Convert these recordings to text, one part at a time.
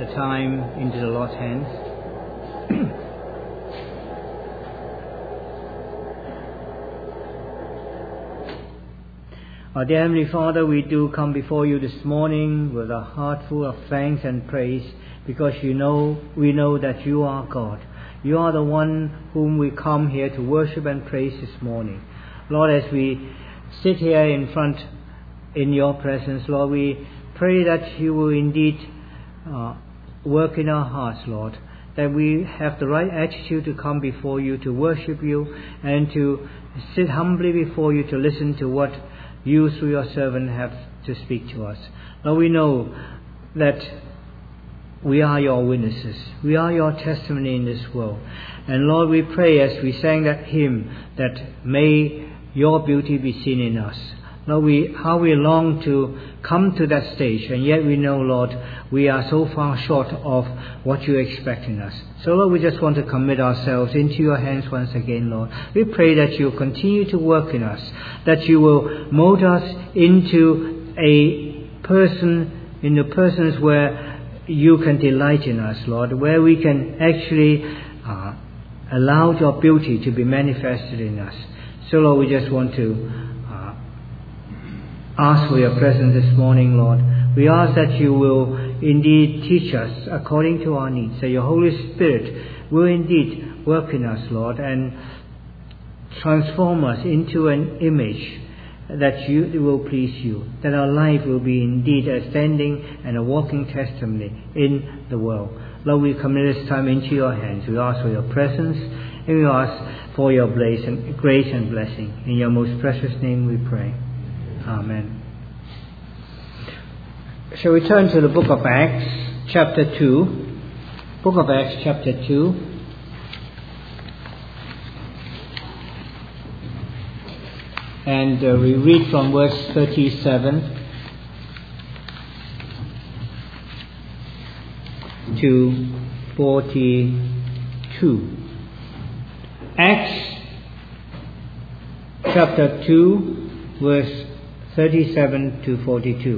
the time into the Lord's hands. Our dear Heavenly Father, we do come before you this morning with a heart full of thanks and praise, because we know that you are God. You are the one whom we come here to worship and praise this morning. Lord, as we sit here in your presence, Lord, we pray that you will indeed work in our hearts, Lord, that we have the right attitude to come before you, to worship you, and to sit humbly before you, to listen to what you through your servant have to speak to us. Lord, we know that we are your witnesses. We are your testimony in this world. And Lord, we pray as we sang that hymn that may your beauty be seen in us. Lord, how we long to come to that stage, and yet we know, Lord, we are so far short of what you expect in us. So, Lord, we just want to commit ourselves into your hands once again, Lord. We pray that you continue to work in us, that you will mold us into persons where you can delight in us, Lord, where we can actually allow your beauty to be manifested in us. So, Lord, we just want to ask for your presence this morning, Lord. We ask that you will indeed teach us according to our needs, that your Holy Spirit will indeed work in us, Lord, and transform us into an image that you will please you, that our life will be indeed a standing and a walking testimony in the world. Lord, we commit this time into your hands. We ask for your presence, and we ask for your grace and blessing. In your most precious name we pray. Amen. Shall we turn to the book of Acts, chapter 2. Book of Acts, chapter 2. And we read from verse 37 to 42. Acts, chapter 2, verse 37 to 42.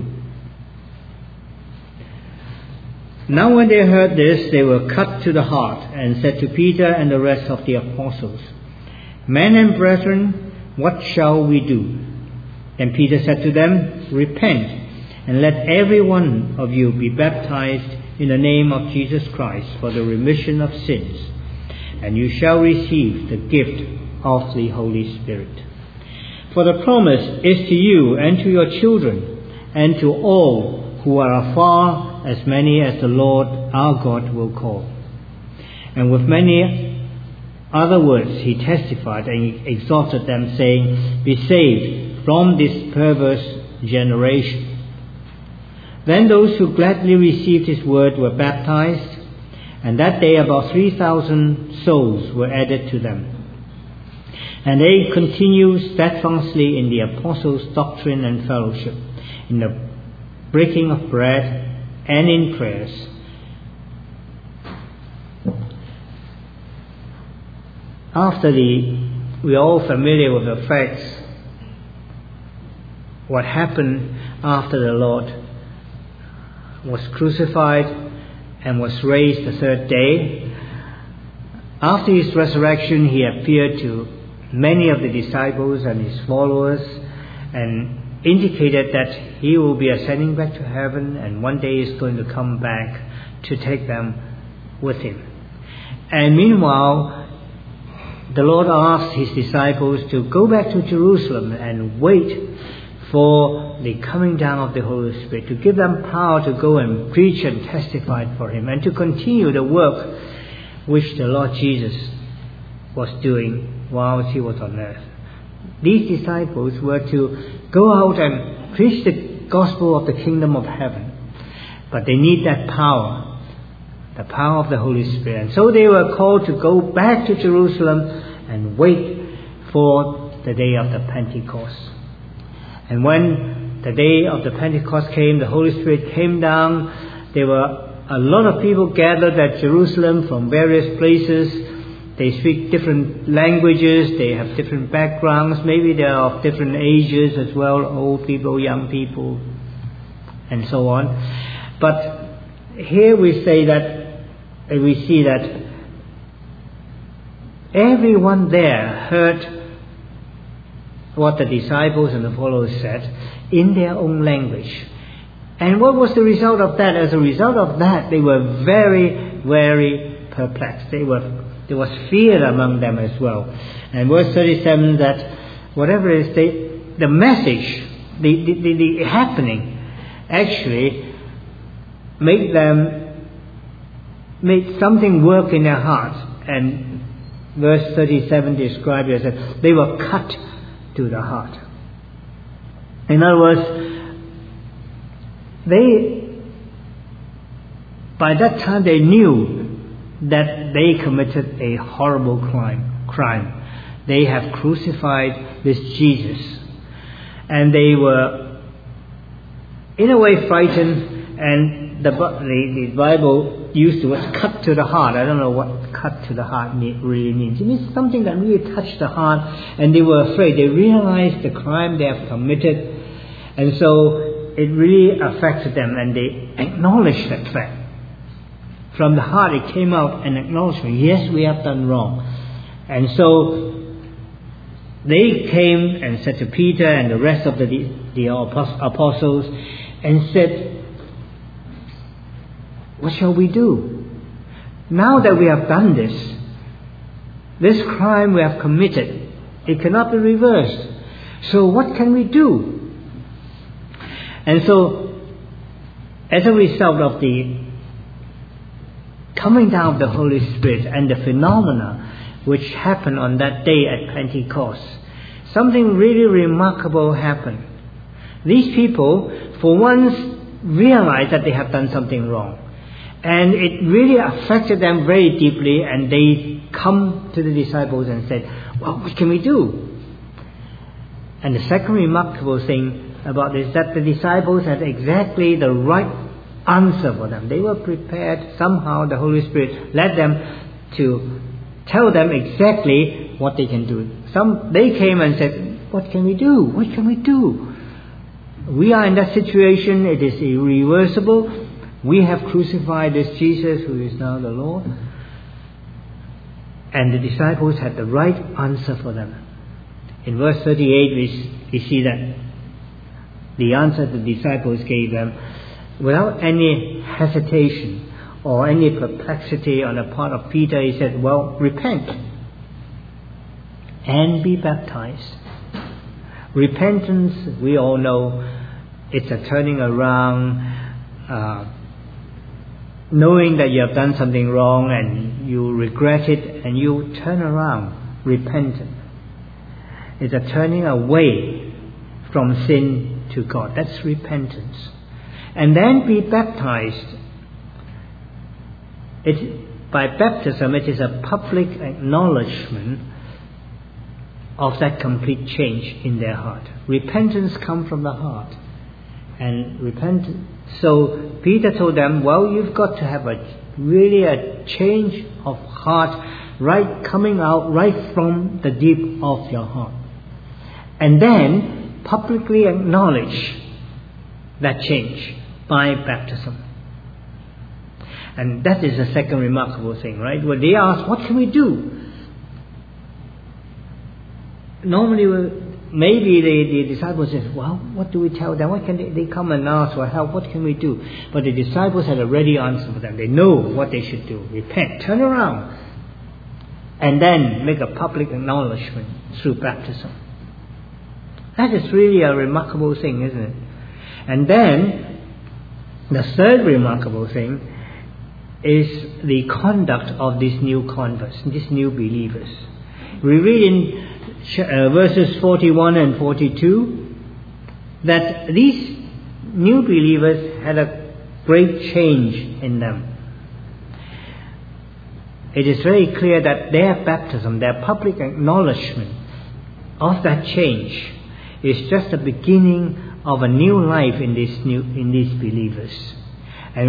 Now when they heard this, they were cut to the heart, and said to Peter and the rest of the apostles, Men and brethren, what shall we do? Then Peter said to them, Repent, and let every one of you be baptized in the name of Jesus Christ for the remission of sins, and you shall receive the gift of the Holy Spirit. For the promise is to you and to your children and to all who are afar, as many as the Lord our God will call. And with many other words he testified and exhorted them, saying, Be saved from this perverse generation. Then those who gladly received his word were baptized, and that day about 3,000 souls were added to them. And they continued steadfastly in the apostles' doctrine and fellowship, in the breaking of bread, and in prayers. We're all familiar with the facts, what happened after the Lord was crucified and was raised the third day. After his resurrection, he appeared to many of the disciples and his followers, and indicated that he will be ascending back to heaven, and one day is going to come back to take them with him. And meanwhile, the Lord asked his disciples to go back to Jerusalem and wait for the coming down of the Holy Spirit, to give them power to go and preach and testify for him, and to continue the work which the Lord Jesus was doing while he was on earth. These disciples were to go out and preach the gospel of the kingdom of heaven, but they need that power, the power of the Holy Spirit. And so they were called to go back to Jerusalem and wait for the day of the Pentecost. And when the day of the Pentecost came, the Holy Spirit came down. There were a lot of people gathered at Jerusalem from various places. They speak different languages, they have different backgrounds, maybe they are of different ages as well, old people, young people, and so on. But here we see that everyone there heard what the disciples and the followers said in their own language. And what was the result of that? As a result of that, they were very, very perplexed. There was fear among them as well. And verse 37, that whatever it is, the message, the happening, actually made something work in their hearts. And verse 37 describes it as they were cut to the heart. In other words, by that time they knew that they committed a horrible crime. They have crucified this Jesus. And they were in a way frightened, and the Bible used the word cut to the heart. I don't know what cut to the heart really means. It means something that really touched the heart, and they were afraid. They realized the crime they have committed, and so it really affected them, and they acknowledged that fact. From the heart it came out an acknowledgement, yes, we have done wrong. And so they came and said to Peter and the rest of the apostles and said, what shall we do? Now that we have done this crime we have committed, it cannot be reversed. So what can we do? And so, as a result of the coming down of the Holy Spirit and the phenomena which happened on that day at Pentecost, something really remarkable happened. These people, for once, realized that they have done something wrong. And it really affected them very deeply, and they come to the disciples and said, well, what can we do? And the second remarkable thing about this, that the disciples had exactly the right answer for them. They were prepared. Somehow the Holy Spirit led them to tell them exactly what they can do. They came and said, what can we do? What can we do? We are in that situation. It is irreversible. We have crucified this Jesus who is now the Lord. And the disciples had the right answer for them. In verse 38 we see that the answer the disciples gave them, without any hesitation or any perplexity on the part of Peter, he said, well, repent and be baptized. Repentance, we all know, it's a turning around, knowing that you have done something wrong and you regret it and you turn around, repentant. It's a turning away from sin to God. That's repentance. And then be baptized. By baptism, it is a public acknowledgement of that complete change in their heart. Repentance comes from the heart. And so Peter told them, well, you've got to have a change of heart, right, coming out right from the deep of your heart. And then publicly acknowledge that change by baptism. And that is the second remarkable thing, right? When they ask, what can we do? Normally, maybe the disciples say, well, what do we tell them? What can they come and ask for help? What can we do? But the disciples had a ready answer for them. They know what they should do. Repent, turn around, and then make a public acknowledgement through baptism. That is really a remarkable thing, isn't it? And then, the third remarkable thing is the conduct of these new converts, these new believers. We read in verses 41 and 42 that these new believers had a great change in them. It is very clear that their baptism, their public acknowledgement of that change, is just the beginning of a new life in these believers. And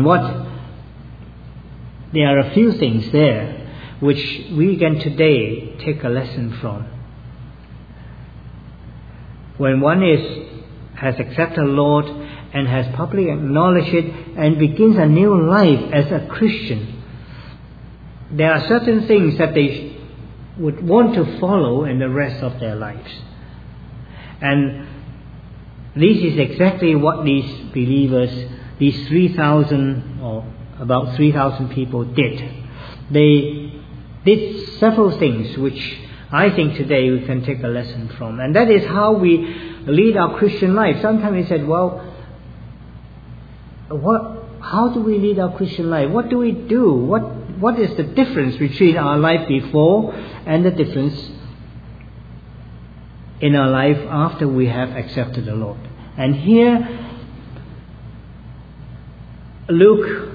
there are a few things there which we can today take a lesson from. When one has accepted the Lord and has publicly acknowledged it and begins a new life as a Christian, there are certain things that they would want to follow in the rest of their lives. And this is exactly what these believers, these 3,000 or about 3,000 people did. They did several things which I think today we can take a lesson from. And that is how we lead our Christian life. Sometimes we said, well, how do we lead our Christian life? What do we do? What is the difference between our life before and the difference in our life after we have accepted the Lord? And here, Luke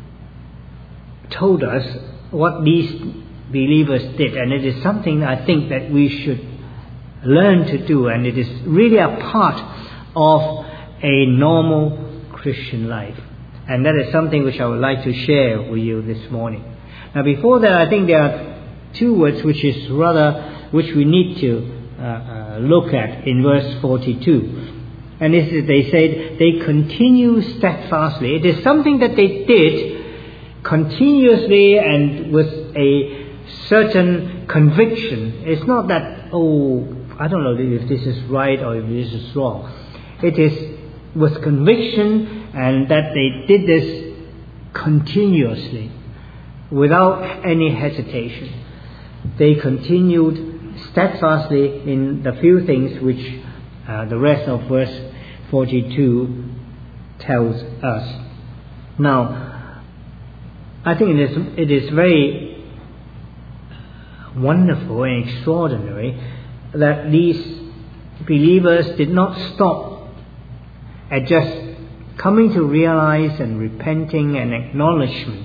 told us what these believers did, and it is something I think that we should learn to do, and it is really a part of a normal Christian life. And that is something which I would like to share with you this morning. Now before that, I think there are two words which we need to look at in verse 42. And this is, they said, they continue steadfastly. It is something that they did continuously and with a certain conviction. It's not that, I don't know if this is right or if this is wrong. It is with conviction, and that they did this continuously without any hesitation. They continued steadfastly in the few things which the rest of verse 42 tells us. Now, I think it is very wonderful and extraordinary that these believers did not stop at just coming to realize and repenting and acknowledging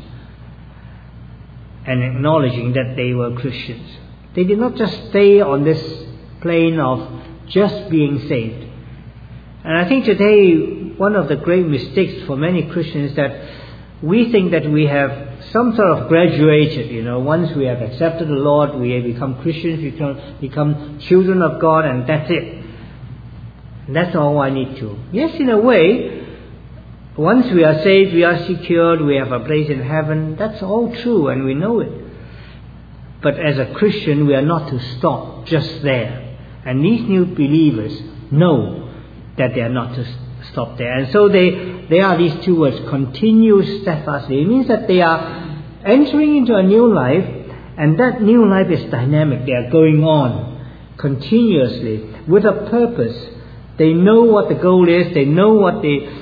that they were Christians. They did not just stay on this plane of just being saved. And I think today one of the great mistakes for many Christians is that we think that we have some sort of graduated, once we have accepted the Lord, we have become Christians, we become children of God, and that's it. And that's all I need to. Yes, in a way, once we are saved, we are secured, we have a place in heaven. That's all true, and we know it. But as a Christian, we are not to stop just there. And these new believers know that they are not to stop there. And so they are these two words, continue steadfastly. It means that they are entering into a new life, and that new life is dynamic. They are going on continuously with a purpose. They know what the goal is. They know what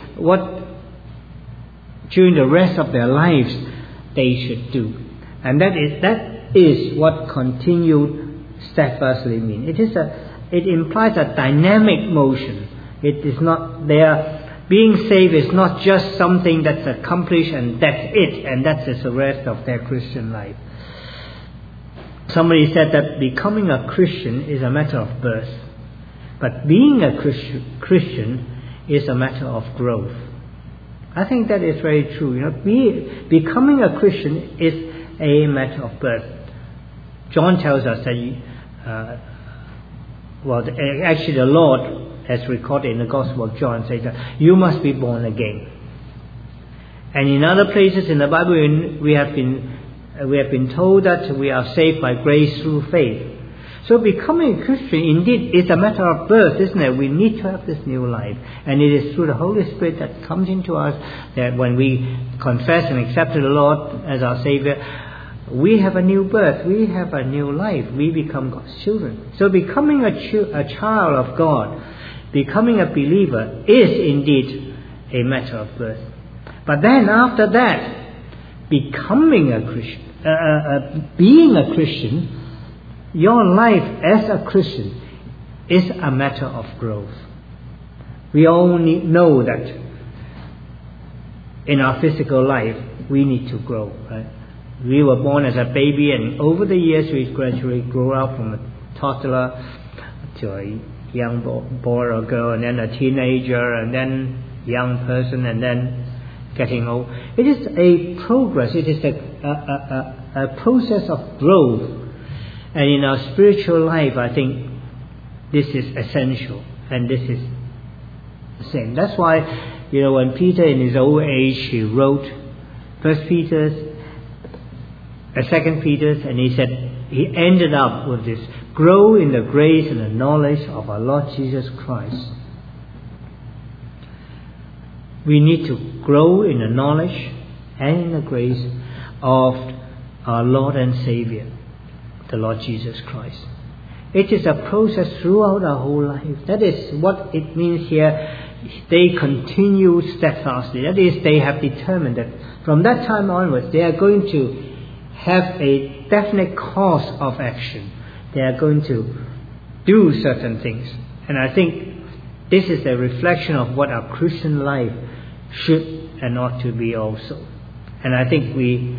during the rest of their lives they should do. And that is what continued steadfastly means. It implies a dynamic motion. It is not there. Being saved is not just something that's accomplished and that's it, and that's just the rest of their Christian life. Somebody said that becoming a Christian is a matter of birth, but being a Christian is a matter of growth. I think that is very true. Becoming a Christian is a matter of birth. John tells us that, actually the Lord, as recorded in the Gospel of John, says that you must be born again. And in other places in the Bible, we have been told that we are saved by grace through faith. So becoming a Christian indeed is a matter of birth, isn't it? We need to have this new life. And it is through the Holy Spirit that comes into us that when we confess and accept the Lord as our Savior, we have a new birth. We have a new life. We become God's children. So becoming a child of God, becoming a believer is indeed a matter of birth. But then after that, becoming a Christian, being a Christian, your life as a Christian is a matter of growth. We all know that in our physical life, we need to grow, right? We were born as a baby, and over the years we gradually grow up from a toddler to a young boy or girl, and then a teenager, and then young person, and then getting old. It is a progress. It is a process of growth. And in our spiritual life, I think this is essential, and this is the same. That's why when Peter in his old age, he wrote 1 Peter's, 2 Peter's, and he said, he ended up with this: grow in the grace and the knowledge of our Lord Jesus Christ. We need to grow in the knowledge and in the grace of our Lord and Savior, the Lord Jesus Christ. It is a process throughout our whole life. That is what it means here. They continue steadfastly. That is, they have determined that from that time onwards, they are going to have a definite course of action. They are going to do certain things. And I think this is a reflection of what our Christian life should and ought to be also. And I think we,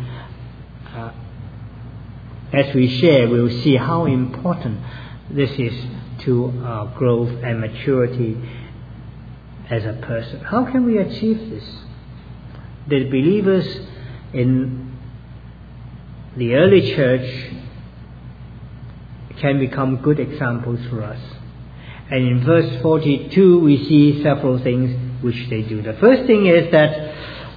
as we share, we'll see how important this is to our growth and maturity as a person. How can we achieve this? The believers in the early church can become good examples for us. And in verse 42 we see several things which they do. The first thing is that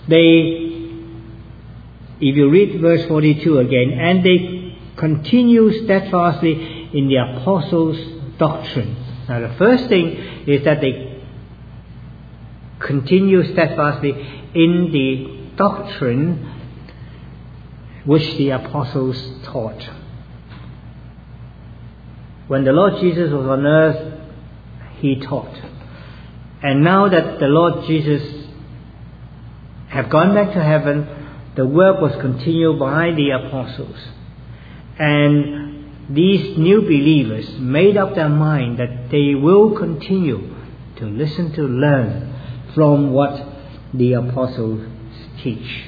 if you read verse 42 again, and they continue steadfastly in the apostles' doctrine. Now the first thing is that they continue steadfastly in the doctrine which the apostles taught. When the Lord Jesus was on earth, he taught. And now that the Lord Jesus have gone back to heaven, the work was continued by the apostles. And these new believers made up their mind that they will continue to listen, to learn from what the apostles teach.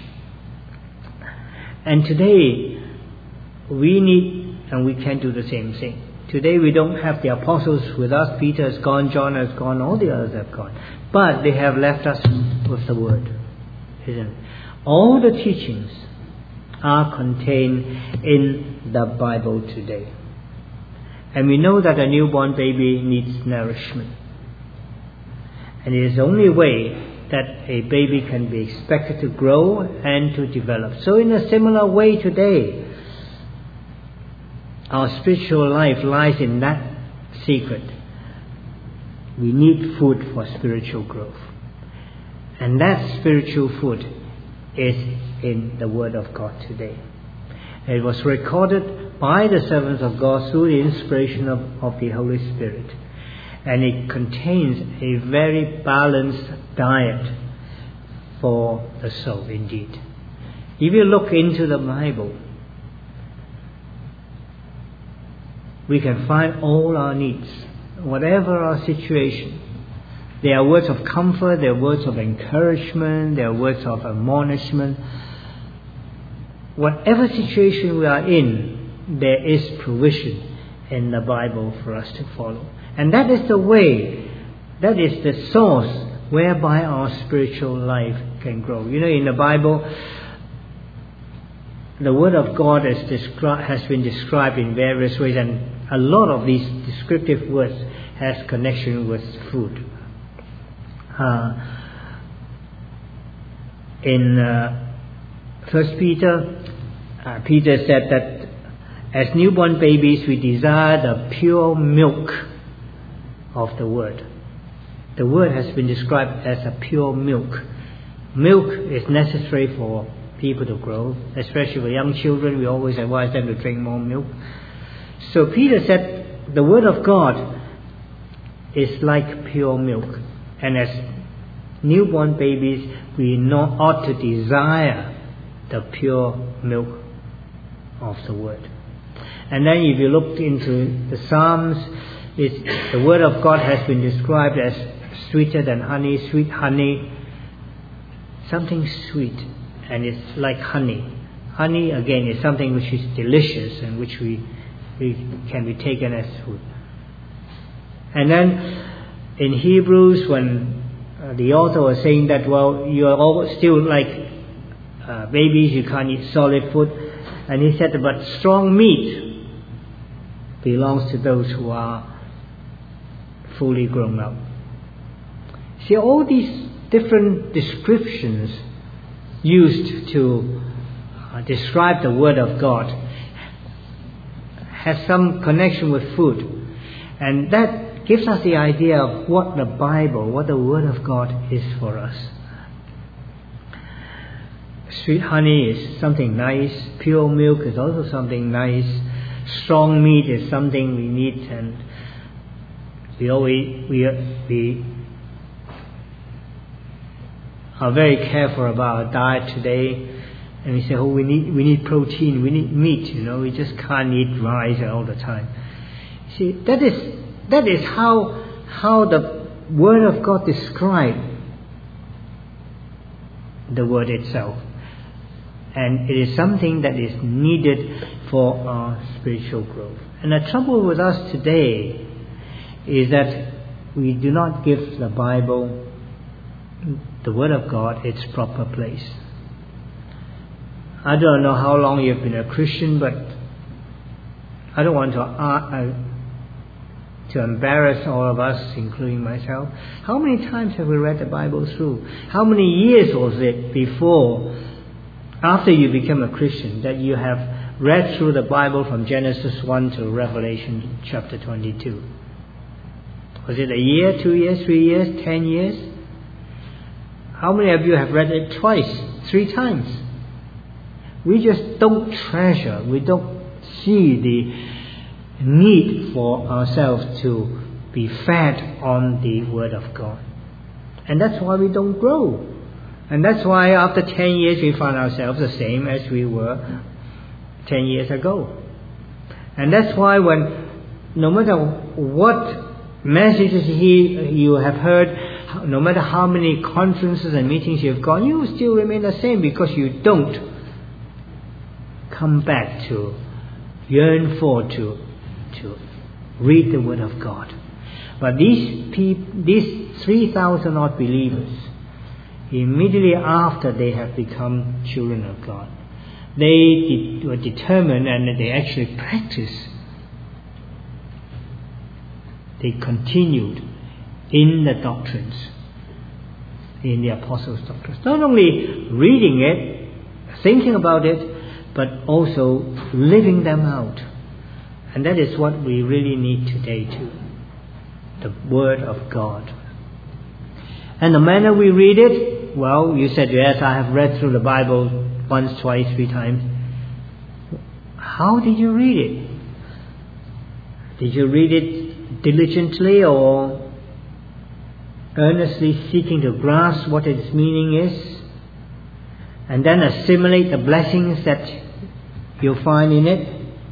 And today, we need and we can do the same thing. Today we don't have the apostles with us. Peter has gone, John has gone, all the others have gone. But they have left us with the Word, isn't it? All the teachings are contained in the Bible today. And we know that a newborn baby needs nourishment. And it is the only way that a baby can be expected to grow and to develop. So in a similar way today, our spiritual life lies in that secret. We need food for spiritual growth. And that spiritual food is in the Word of God today. It was recorded by the servants of God through the inspiration of the Holy Spirit. And it contains a very balanced diet for the soul indeed. If you look into the Bible, we can find all our needs, whatever our situation. There are words of comfort, there are words of encouragement, there are words of admonishment. Whatever situation we are in, there is provision in the Bible for us to follow. And that is the way, that is the source whereby our spiritual life can grow. In the Bible, the Word of God has been described in various ways, and a lot of these descriptive words has connection with food. In 1 Peter, Peter said that as newborn babies we desire the pure milk of the Word. The Word has been described as a pure milk. Milk is necessary for people to grow, especially for young children. We always advise them to drink more milk. So Peter said the Word of God is like pure milk. And as newborn babies, we ought to desire the pure milk of the Word. And then if you look into the Psalms, the Word of God has been described as sweeter than honey, sweet honey, something sweet, and it's like honey. Honey, again, is something which is delicious and which we can be taken as food. And then in Hebrews, when the author was saying that, you are all still like babies, you can't eat solid food. And he said, but strong meat belongs to those who are fully grown up. See, all these different descriptions used to describe the Word of God has some connection with food. And that gives us the idea of what the Bible, what the Word of God is for us. Sweet honey is something nice. Pure milk is also something nice. Strong meat is something we need, and we are very careful about our diet today. And we say, oh, we need protein, we need meat. We just can't eat rice all the time. See, that is how the Word of God describes the Word itself. And it is something that is needed for our spiritual growth. And the trouble with us today is that we do not give the Bible, the Word of God, its proper place. I don't know how long you've been a Christian, but I don't want to embarrass all of us, including myself. How many times have we read the Bible through? How many years was it before, after you became a Christian, that you have read through the Bible from Genesis 1 to Revelation chapter 22? Was it a year, 2 years, 3 years, 10 years? How many of you have read it twice, 3 times? We just don't treasure, we don't see the need for ourselves to be fed on the Word of God. And that's why we don't grow. And that's why after 10 years we find ourselves the same as we were 10 years ago. And that's why no matter what messages you have heard, no matter how many conferences and meetings you've gone, you will still remain the same, because you don't come back to yearn for to read the Word of God. But these 3,000 odd believers, immediately after they have become children of God, they were determined, and they actually practiced. They continued in the doctrines, in the apostles' doctrines. Not only reading it, thinking about it, but also living them out. And that is what we really need today too. The Word of God. And the manner we read it, well, you said, yes, I have read through the Bible once, twice, 3 times. How did you read it? Did you read it diligently or earnestly seeking to grasp what its meaning is, and then assimilate the blessings that you'll find in it?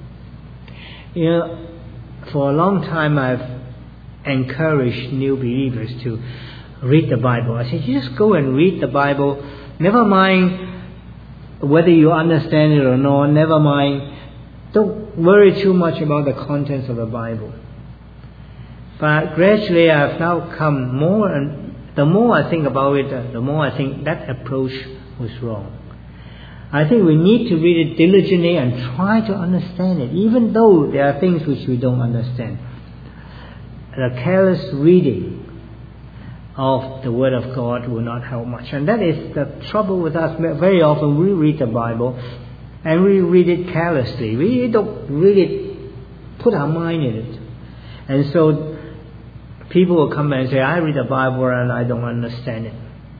For a long time I've encouraged new believers to read the Bible. I said, you just go and read the Bible. Never mind whether you understand it or not. Never mind. Don't worry too much about the contents of the Bible. But gradually I've now come more, and the more I think about it, the more I think that approach was wrong. I think we need to read it diligently and try to understand it, even though there are things which we don't understand. The careless reading of the Word of God will not help much. And that is the trouble with us. Very often we read the Bible and we read it carelessly. We don't really put our mind in it. And so people will come and say, I read the Bible and I don't understand it.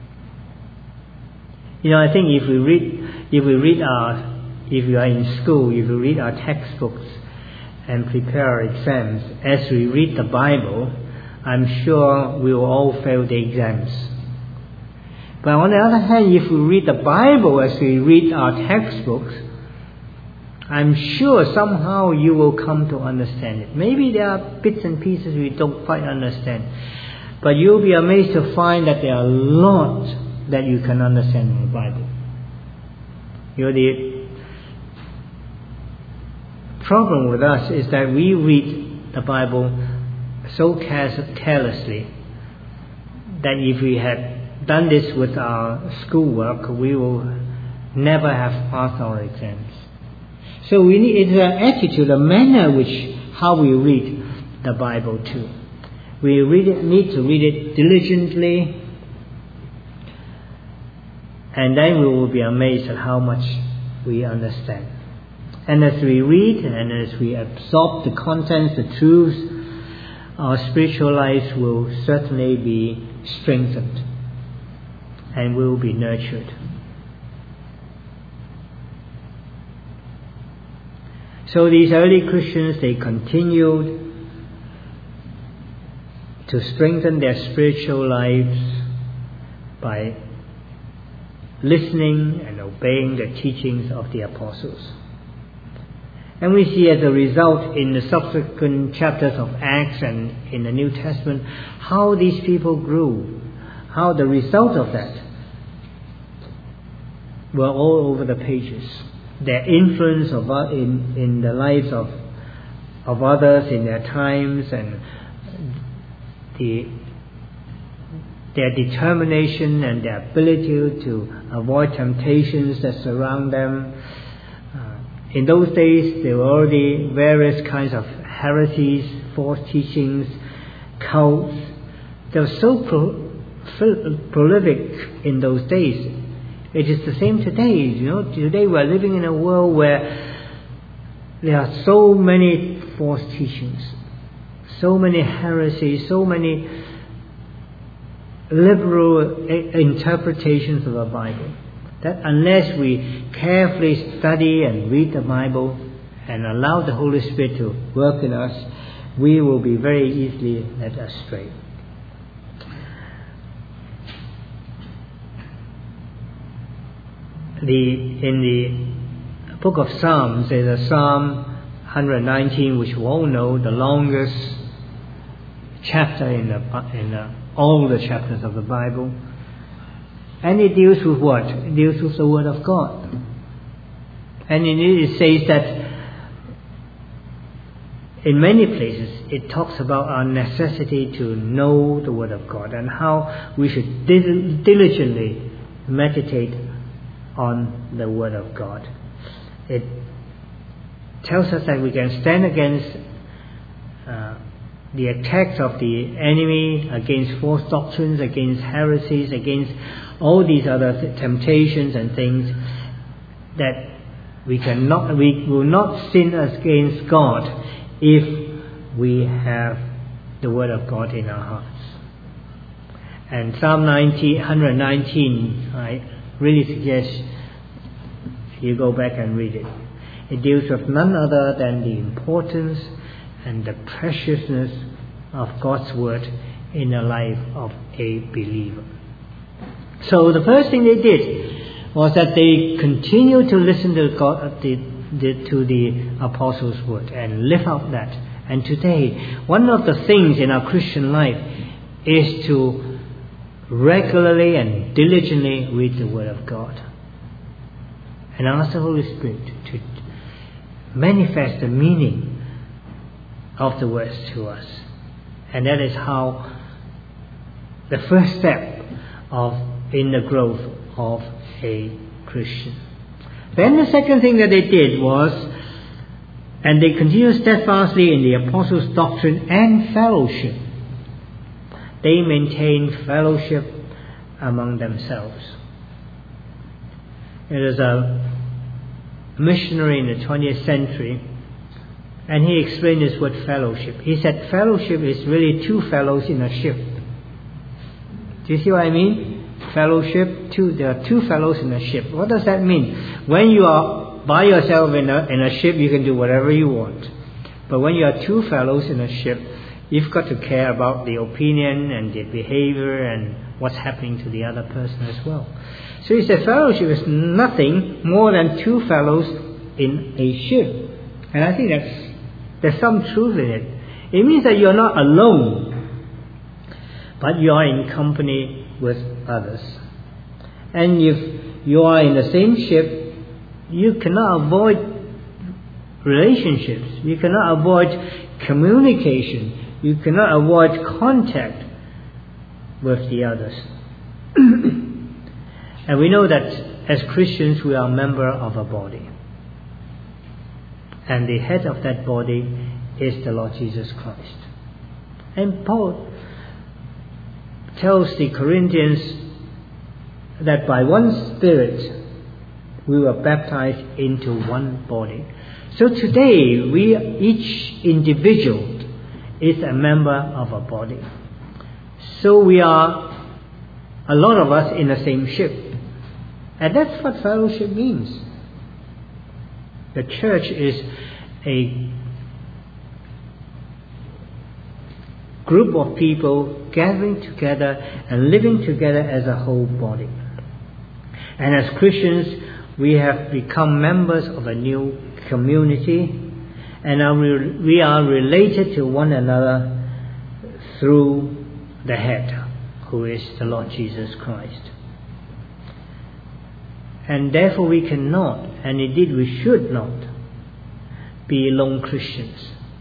I think if you are in school, if you read our textbooks and prepare our exams, as we read the Bible, I'm sure we will all fail the exams. But on the other hand, if we read the Bible as we read our textbooks, I'm sure somehow you will come to understand it. Maybe there are bits and pieces we don't quite understand, but you'll be amazed to find that there are lots that you can understand in the Bible. The problem with us is that we read the Bible so carelessly that if we had done this with our schoolwork, we will never have passed our exams. So we need, it's an attitude, a manner how we read the Bible too. We need to read it diligently, And then we will be amazed at how much we understand. And as we read and as we absorb the contents, the truths, our spiritual lives will certainly be strengthened and will be nurtured. So these early Christians, they continued to strengthen their spiritual lives by listening and obeying the teachings of the apostles. And we see as a result in the subsequent chapters of Acts and in the New Testament how these people grew, how the result of that were all over the pages. Their influence in the lives of others in their times, and their determination and their ability to avoid temptations that surround them. In those days, there were already various kinds of heresies, false teachings, cults. They were so prolific in those days. It is the same today. Today we are living in a world where there are so many false teachings, so many heresies, so many liberal interpretations of the Bible, that unless we carefully study and read the Bible and allow the Holy Spirit to work in us, we will be very easily led astray. In the book of Psalms, there's a Psalm 119, which we all know, the longest chapter in all the chapters of the Bible. And it deals with what? It deals with the Word of God. And in it says that in many places it talks about our necessity to know the Word of God and how we should diligently meditate on the Word of God. It tells us that we can stand against the attacks of the enemy, against false doctrines, against heresies, against all these other temptations and things, that we will not sin against God if we have the Word of God in our hearts. And Psalm 119, I really suggest you go back and read it. It deals with none other than the importance and the preciousness of God's Word in the life of a believer. So the first thing they did was that they continued to listen to God, to the Apostles' Word, and live out that. And today, one of the things in our Christian life is to regularly and diligently read the Word of God and ask the Holy Spirit to manifest the meaning of the words to us. And that is how the first step in the growth of a Christian. Then the second thing that they did was, and they continued steadfastly in the apostles' doctrine and fellowship. They maintained fellowship among themselves. There is a missionary in the 20th century, and he explained this word fellowship. He said fellowship is really two fellows in a ship. Do you see what I mean? Fellowship, there are two fellows in a ship. What does that mean? When you are by yourself in a ship, you can do whatever you want. But when you are two fellows in a ship, you've got to care about the opinion and the behavior and what's happening to the other person as well. So he said fellowship is nothing more than two fellows in a ship. And I think there's some truth in it. It means that you're not alone, but you are in company with others. And if you are in the same ship, you cannot avoid relationships. You cannot avoid communication. You cannot avoid contact with the others. And we know that as Christians we are a member of a body. And the head of that body is the Lord Jesus Christ. And Paul tells the Corinthians that by one Spirit we were baptized into one body. So today, each individual is a member of a body. So we are, a lot of us, in the same ship. And that's what fellowship means. The church is a group of people gathering together and living together as a whole body. And as Christians, we have become members of a new community, and we are related to one another through the head, who is the Lord Jesus Christ. And therefore we cannot, and indeed we should not, be lone Christians.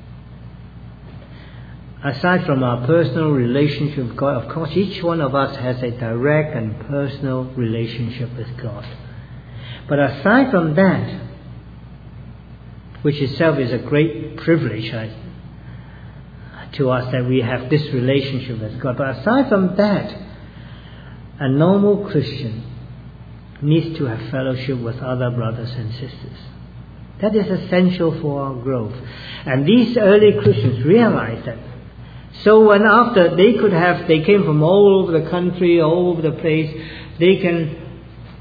Aside from our personal relationship with God, of course, each one of us has a direct and personal relationship with God. But aside from that, which itself is a great privilege to us that we have this relationship with God, but aside from that, a normal Christian needs to have fellowship with other brothers and sisters. That is essential for our growth. And these early Christians realized that. So when after they came from all over the country, all over the place, they can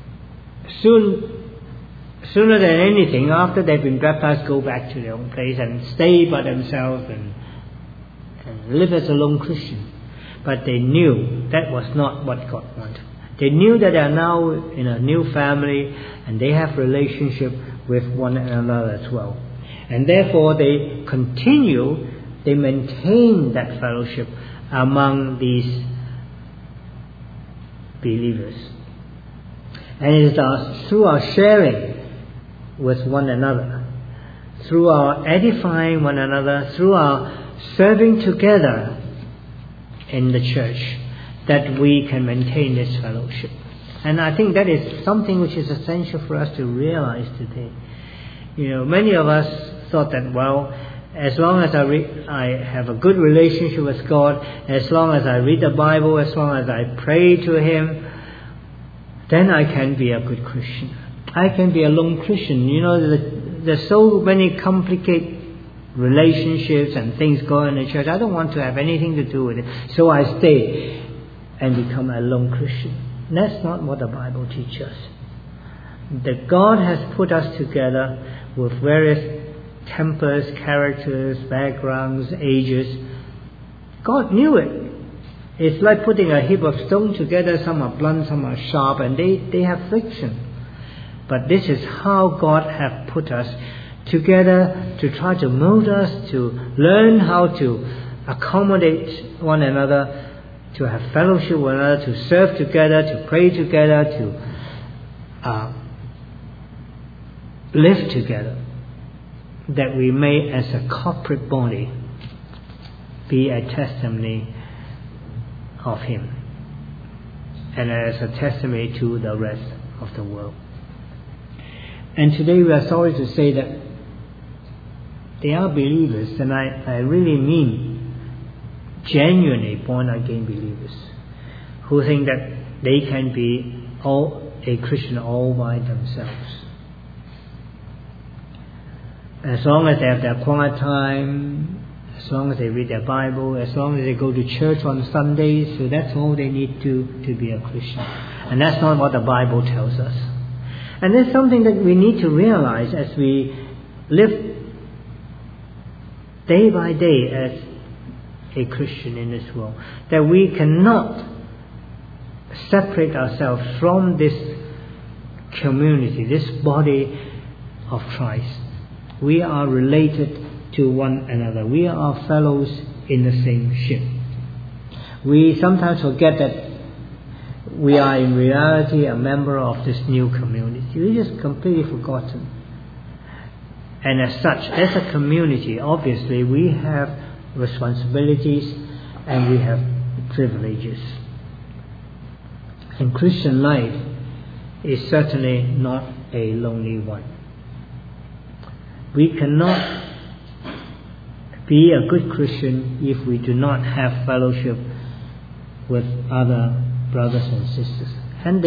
sooner than anything, after they've been baptized, go back to their own place and stay by themselves and live as a lone Christian. But they knew that was not what God wanted. They knew that they are now in a new family and they have relationship with one another as well. And therefore they maintain that fellowship among these believers. And it is through our sharing with one another, through our edifying one another, through our serving together in the church, that we can maintain this fellowship. And I think that is something which is essential for us to realize today. Many of us thought that, well, as long as I have a good relationship with God, as long as I read the Bible, as long as I pray to Him, then I can be a good Christian. I can be a lone Christian. There's so many complicated relationships and things going in the church. I don't want to have anything to do with it. So I stay and become a lone Christian. That's not what the Bible teaches us. That God has put us together with various tempers, characters, backgrounds, ages. God knew it. It's like putting a heap of stones together. Some are blunt, some are sharp, and they have friction. But this is how God has put us together to try to mold us, to learn how to accommodate one another, to have fellowship with one another, to serve together, to pray together, to live together, that we may, as a corporate body, be a testimony of Him and as a testimony to the rest of the world. And today we are sorry to say that they are believers, and I really mean genuinely born-again believers, who think that they can be a Christian all by themselves. As long as they have their quiet time, as long as they read their Bible, as long as they go to church on Sundays, so that's all they need to be a Christian. And that's not what the Bible tells us. And there's something that we need to realize as we live day by day as a Christian in this world, that we cannot separate ourselves from this community, this body of Christ. We are related to one another. We are fellows in the same ship. We sometimes forget that we are in reality a member of this new community. We just completely forgotten. And as such, as a community, obviously we have responsibilities and we have privileges. And Christian life is certainly not a lonely one. We cannot be a good Christian if we do not have fellowship with other brothers and sisters. And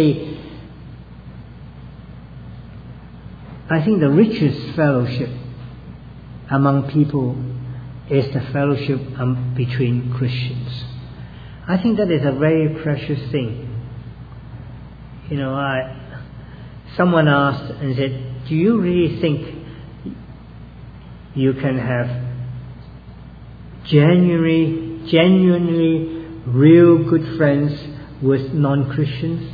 I think the richest fellowship among people is the fellowship between Christians. I think that is a very precious thing. Someone asked and said, do you really think you can have genuinely real good friends with non-Christians?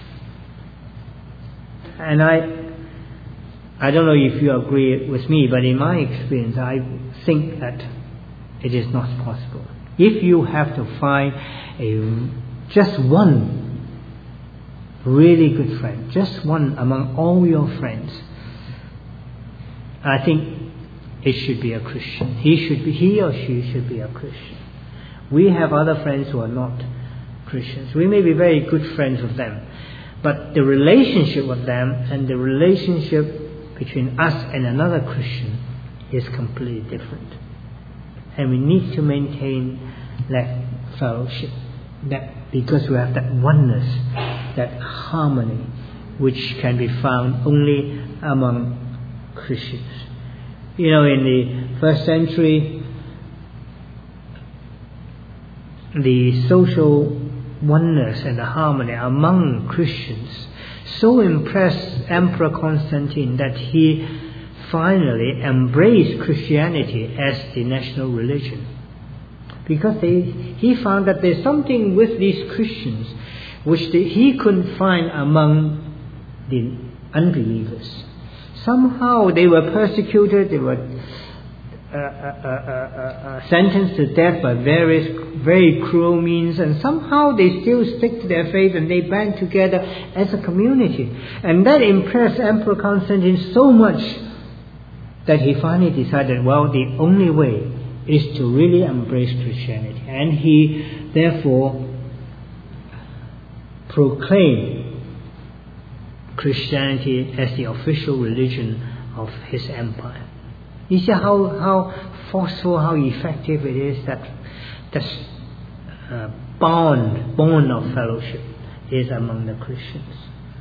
And I don't know if you agree with me, but in my experience, I think that it is not possible. If you have to find just one really good friend, just one among all your friends, I think it should be a Christian. He or she should be a Christian. We have other friends who are not Christians. We may be very good friends with them, but the relationship with them and the relationship between us and another Christian is completely different. And we need to maintain that fellowship, because we have that oneness, that harmony, which can be found only among Christians. In the first century, the social oneness and the harmony among Christians so impressed Emperor Constantine that he finally embraced Christianity as the national religion. Because he found that there's something with these Christians which he couldn't find among the unbelievers. Somehow they were persecuted, they were sentenced to death by various very cruel means, and somehow they still stick to their faith and they band together as a community. And that impressed Emperor Constantine so much that he finally decided, the only way is to really embrace Christianity. And he therefore proclaimed Christianity as the official religion of his empire. You see how forceful, how effective it is, that bond of fellowship is among the Christians.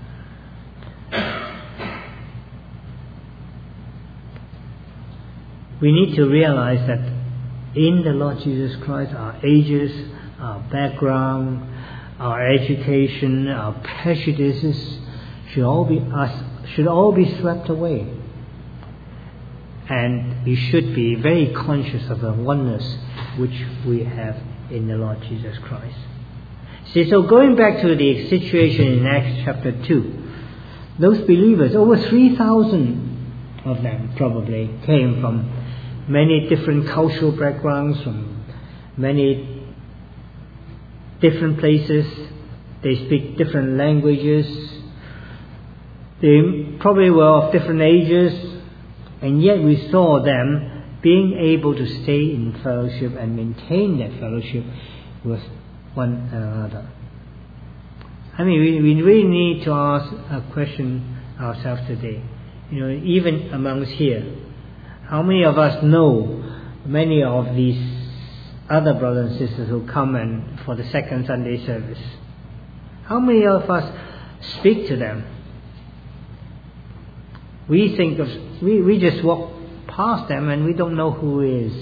We need to realize that in the Lord Jesus Christ, our ages, our background, our education, our prejudices should all be swept away. And we should be very conscious of the oneness which we have in the Lord Jesus Christ. See, so going back to the situation in Acts chapter 2, those believers, over 3,000 of them probably, came from many different cultural backgrounds, from many different places. They speak different languages. They probably were of different ages. And yet we saw them being able to stay in fellowship and maintain that fellowship with one another. I mean, we really need to ask a question ourselves today. Even amongst here, how many of us know many of these other brothers and sisters who come and for the second Sunday service? How many of us speak to them? We just walk past them and we don't know who is.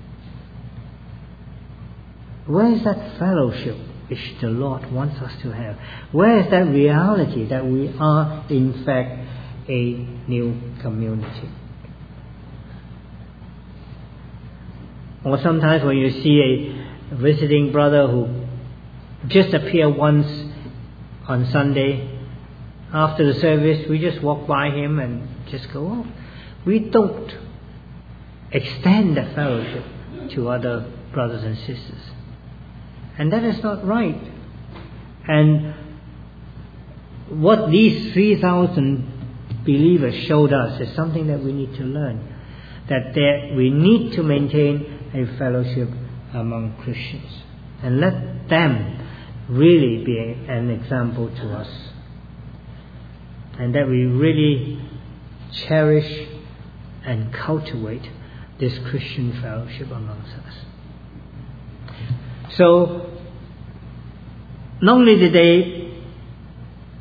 Where is that fellowship which the Lord wants us to have? Where is that reality that we are in fact a new community? Or sometimes when you see a visiting brother who just appeared once on Sunday, after the service, we just walk by him and just go off. We don't extend the fellowship to other brothers and sisters. And that is not right. And what these 3,000 believers showed us is something that we need to learn. That we need to maintain a fellowship among Christians. And let them really be an example to us. And that we really cherish and cultivate this Christian fellowship amongst us. So, not only did they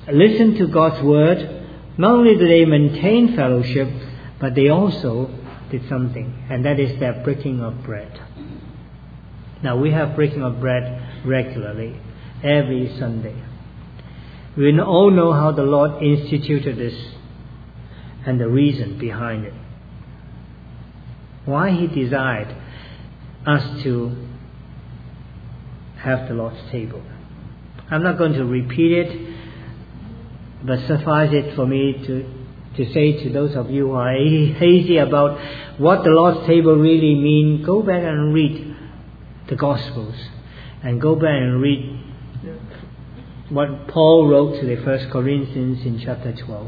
listen to God's word, not only do they maintain fellowship, but they also did something, and that is their breaking of bread. Now we have breaking of bread regularly, every Sunday. We all know how the Lord instituted this and the reason behind it. Why He desired us to have the Lord's table. I'm not going to repeat it, but suffice it for me to say to those of you who are hazy about what the Lord's table really means, go back and read the Gospels and go back and read what Paul wrote to the 1 Corinthians in chapter 12.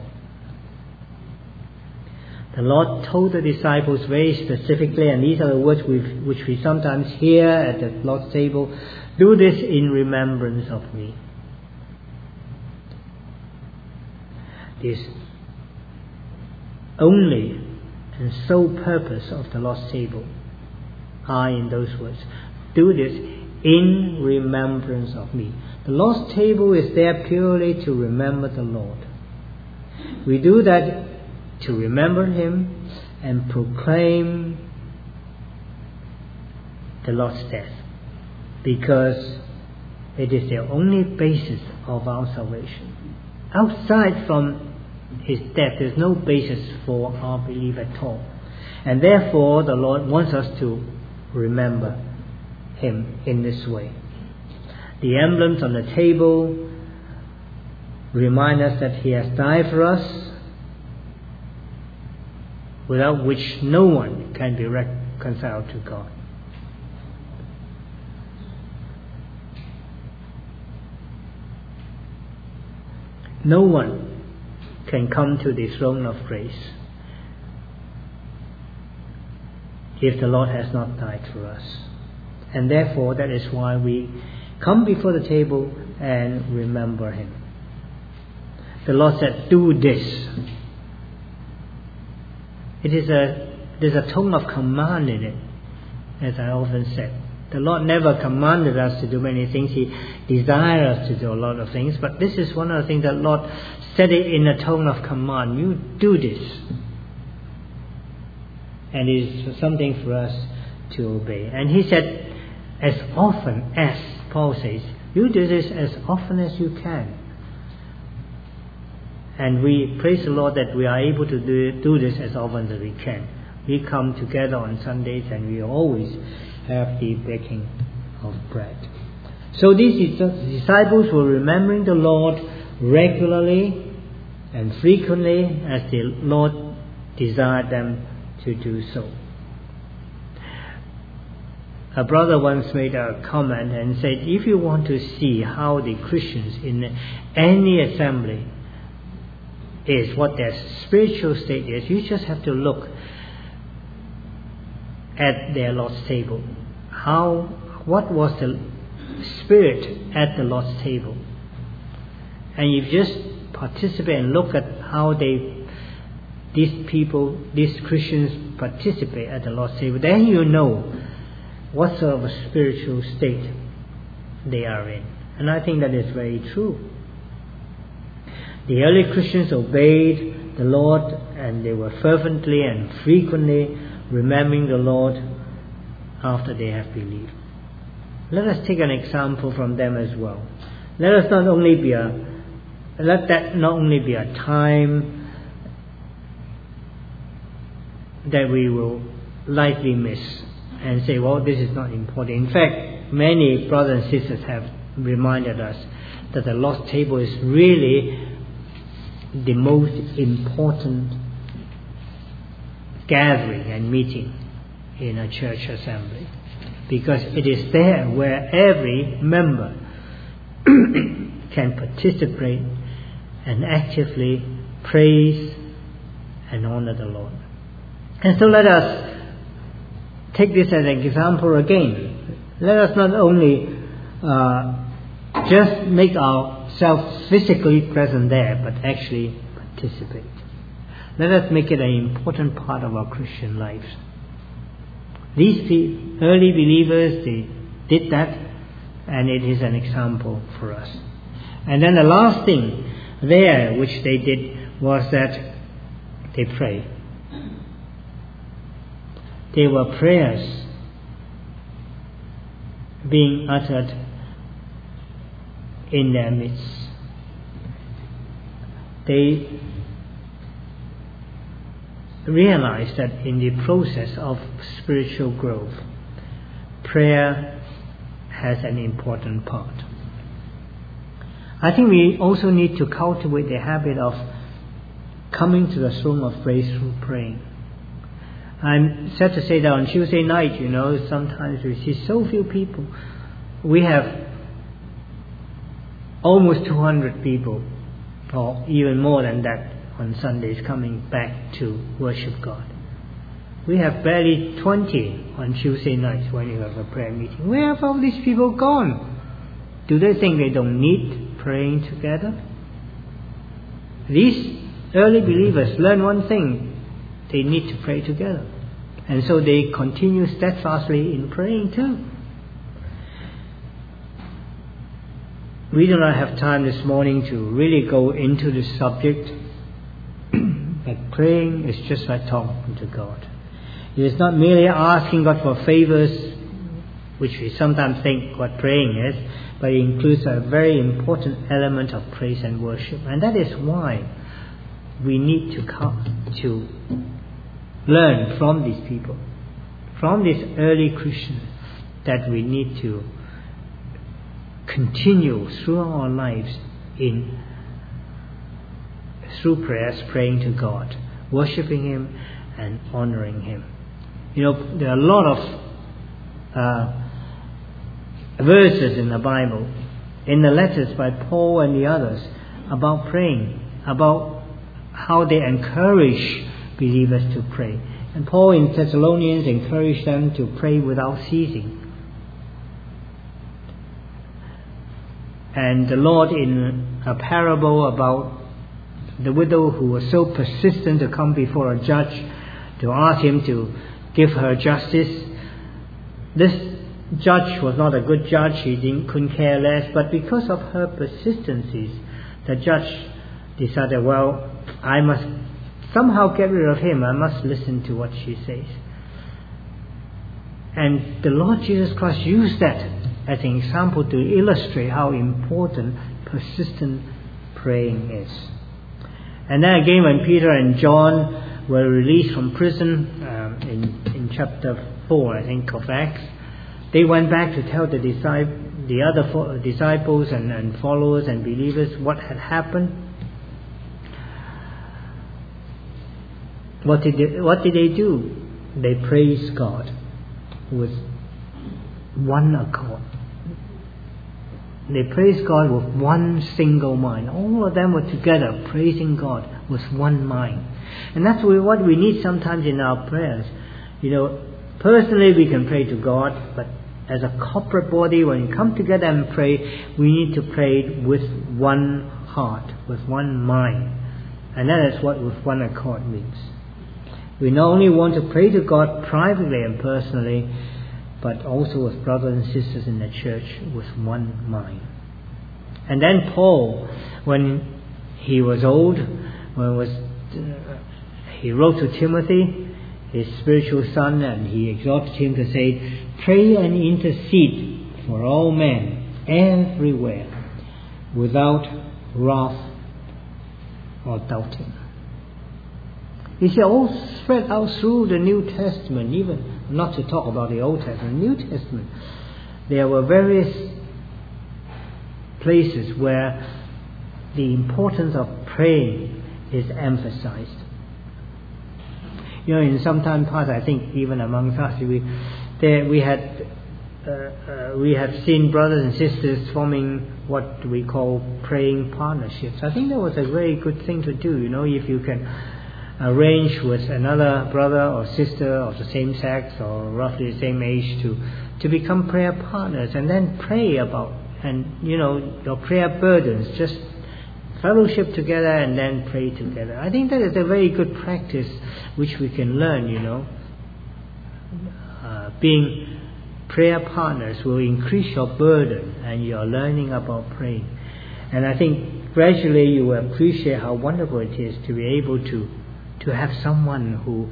The Lord told the disciples very specifically, and these are the words which we sometimes hear at the Lord's table, do this in remembrance of me. This only and sole purpose of the Lord's table are in those words. Do this in remembrance of me. The Lord's table is there purely to remember the Lord. We do that to remember Him and proclaim the Lord's death, because it is the only basis of our salvation. Outside from His death, there's no basis for our belief at all. And therefore, the Lord wants us to remember Him in this way. The emblems on the table remind us that He has died for us, without which no one can be reconciled to God. No one can come to the throne of grace if the Lord has not died for us. And therefore, that is why we come before the table and remember Him. The Lord said, do this. There's a tone of command in it, as I often said. The Lord never commanded us to do many things. He desired us to do a lot of things. But this is one of the things that the Lord said it in a tone of command. You do this. And it is something for us to obey. And He said, as often as, Paul says, you do this as often as you can. And we praise the Lord that we are able to do this as often as we can. We come together on Sundays and we always have the breaking of bread. So these disciples were remembering the Lord regularly and frequently as the Lord desired them to do so. A brother once made a comment and said, if you want to see how the Christians in any assembly is, what their spiritual state is, you just have to look at their Lord's table. What was the spirit at the Lord's table? And you just participate and look at how these Christians participate at the Lord's table. Then you know what sort of a spiritual state they are in. And I think that is very true. The early Christians obeyed the Lord, and they were fervently and frequently remembering the Lord after they have believed. Let us take an example from them as well. Let that not only be a time that we will lightly miss and say, well, this is not important. In fact, many brothers and sisters have reminded us that the Lord's table is really the most important gathering and meeting in a church assembly, because it is there where every member can participate and actively praise and honor the Lord. And so let us take this as an example again. Let us not only just make ourselves physically present there, but actually participate. Let us make it an important part of our Christian lives. These early believers, they did that, and it is an example for us. And then the last thing there, which they did, was that they prayed. There were prayers being uttered in their midst. They realized that in the process of spiritual growth, prayer has an important part. I think we also need to cultivate the habit of coming to the throne of grace through praying. I'm sad to say that on Tuesday night, sometimes we see so few people. We have almost 200 people, or even more than that, on Sundays coming back to worship God. We have barely 20 on Tuesday nights when you have a prayer meeting. Where have all these people gone? Do they think they don't need praying together? These early believers learn one thing: they need to pray together. And so they continue steadfastly in praying too. We do not have time this morning to really go into this subject. But praying is just like talking to God. It is not merely asking God for favors, which we sometimes think what praying is, but it includes a very important element of praise and worship. And that is why we need to come to learn from these people, from these early Christians, that we need to continue through our lives through prayers, praying to God, worshipping Him and honoring Him. There are a lot of verses in the Bible, in the letters by Paul and the others, about praying, about how they encourage believers to pray. And Paul in Thessalonians encouraged them to pray without ceasing. And the Lord, in a parable about the widow who was so persistent to come before a judge to ask him to give her justice, this judge was not a good judge. He couldn't care less, but because of her persistencies, the judge decided, well, I must somehow get rid of him. I must listen to what she says. And the Lord Jesus Christ used that as an example to illustrate how important persistent praying is. And then again, when Peter and John were released from prison in chapter 4, I think, of Acts, they went back to tell the other disciples and followers and believers what had happened. What did they do? They praised God with one accord. They praised God with one single mind. All of them were together praising God with one mind. And that's what we need sometimes in our prayers. Personally we can pray to God, but as a corporate body, when we come together and pray, we need to pray with one heart, with one mind. And that is what with one accord means. We not only want to pray to God privately and personally, but also with brothers and sisters in the church with one mind. And then Paul, when he was old, he wrote to Timothy, his spiritual son, and he exhorted him to say, pray and intercede for all men everywhere without wrath or doubting. You see, all spread out through the New Testament, even not to talk about the Old Testament, New Testament, there were various places where the importance of praying is emphasized. In some time past, I think even amongst us, we have seen brothers and sisters forming what we call praying partnerships. I think that was a very good thing to do. If you can arrange with another brother or sister of the same sex or roughly the same age to become prayer partners, and then pray about your prayer burdens, just fellowship together and then pray together. I think that is a very good practice which we can learn. Being prayer partners will increase your burden and your learning about praying. And I think gradually you will appreciate how wonderful it is to be able to have someone who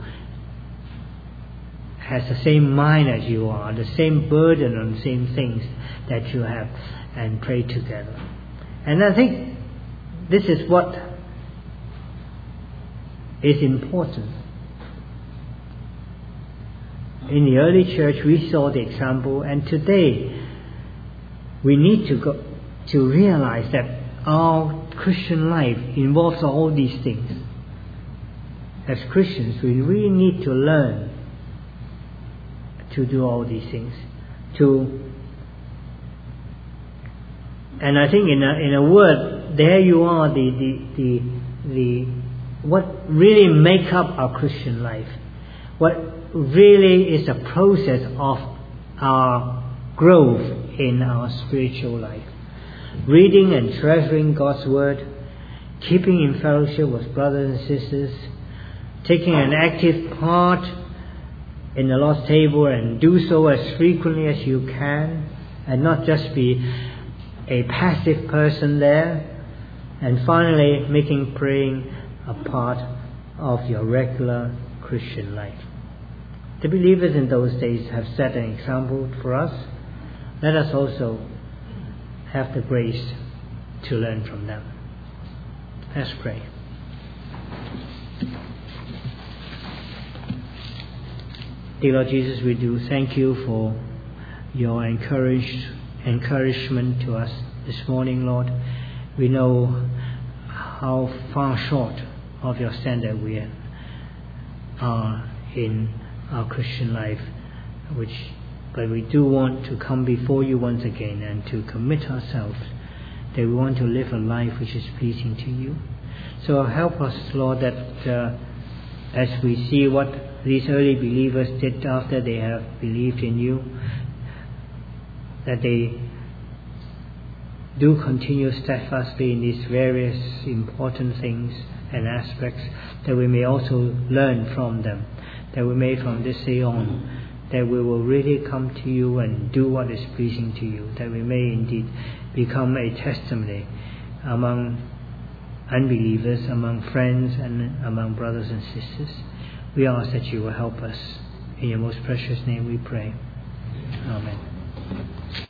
has the same mind as you are, the same burden on the same things that you have, and pray together. And I think this is what is important. In the early church we saw the example, and today we need to realize that our Christian life involves all these things. As Christians, we really need to learn to do all these things. And I think in a word, there you are, the what really make up our Christian life. What really is a process of our growth in our spiritual life. Reading and treasuring God's Word, keeping in fellowship with brothers and sisters, taking an active part in the Lord's table, and do so as frequently as you can, and not just be a passive person there. And finally, making praying a part of your regular Christian life. The believers in those days have set an example for us. Let us also have the grace to learn from them. Let's pray. Dear Lord Jesus, we do thank you for your encouragement to us this morning, Lord. We know how far short of your standard we are in our Christian life, but we do want to come before you once again and to commit ourselves that we want to live a life which is pleasing to you. So help us, Lord, that as we see what these early believers did after they have believed in you, that they do continue steadfastly in these various important things and aspects, that we may also learn from them, that we may from this day on, that we will really come to you and do what is pleasing to you, that we may indeed become a testimony among unbelievers, among friends, and among brothers and sisters. We ask that you will help us. In your most precious name we pray. Amen.